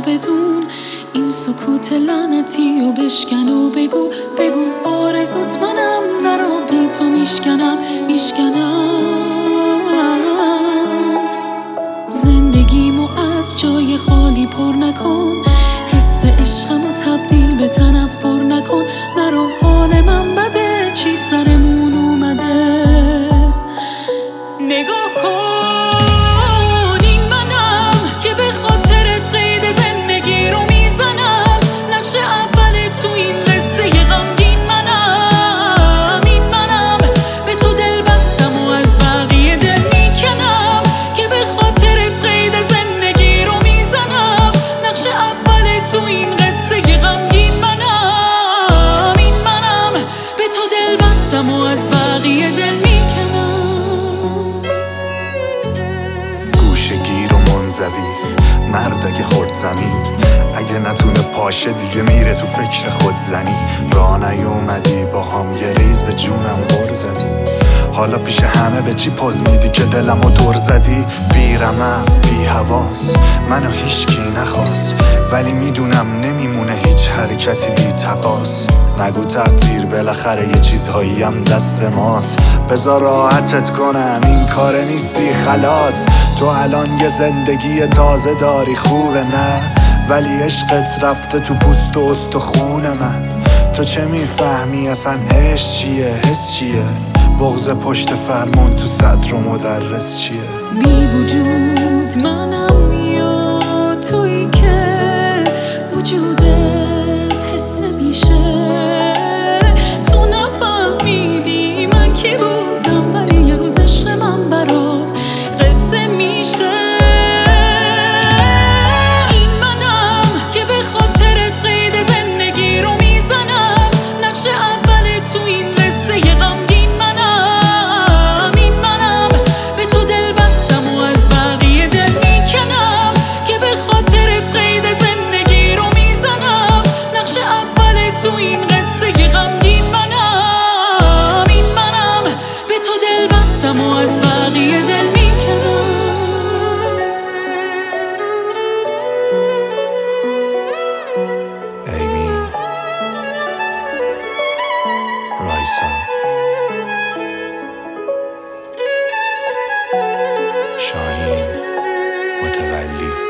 بدون این سکوت لعنتی و بشکن و بگو آرزوت منم درا بی تو میشکنم زندگیمو از جای خالی پر نکن، حس عشقمو تبدیل به تنفر نکن. مرا حال من بده، چی سرمون اومده؟ نگاه کن این منم که به خاطرت قید زندگی رو میزنم. نقش اول تو این قصه غمگین منم. این منم به تو دل بستم و از بقیه دل میکنم که به خاطرت قید زندگی رو میزنم. نقش اول تو این قصه غمگین منم. این منم به تو دل بستم و از بقیه دل میکنم. مرد اگه خورد زمین، اگه نتونه پاشه دیگه میره تو فکر خود زنی. راه نیومدی با هم یه ریز به جونم بر زدی، حالا پیش همه به چی پوز میدی که دلمو دور زدی؟ بی رمق بی حواس منو هیچکی نخواست، ولی میدونم نمیمونه هیچ حرکتی بی تقاص. نگو تقدیر بالاخره یه چیزهایی هم دست ماست. بذار راحتت کنم این کار نیستی خلاص. تو الان یه زندگی تازه داری خوبه نه، ولی عشقت رفته تو پوست و استخون من. تو چه میفهمی اصلا عشق چیه حس چیه؟ بغض پشت فرمون تو صدر و مدرس چیه؟ بی وجود منم یا تویی که وجودت حس میشه. تو نفهمیدی من کی بودم، ولی یه روز عشق من برات قصه میشه. این منم که به خاطرت قید زندگی رو میزنم. نقش اول تو این قصه غمگین منم. این منم به تو دل بستم و از بقیه دل میکنم که به خاطرت قید زندگی رو میزنم. نقش اول تو این قصه غمگین منم. این منم به تو دل بستم و از بقیه دل میکنم. ایمین، رایسا، شاهین، متولی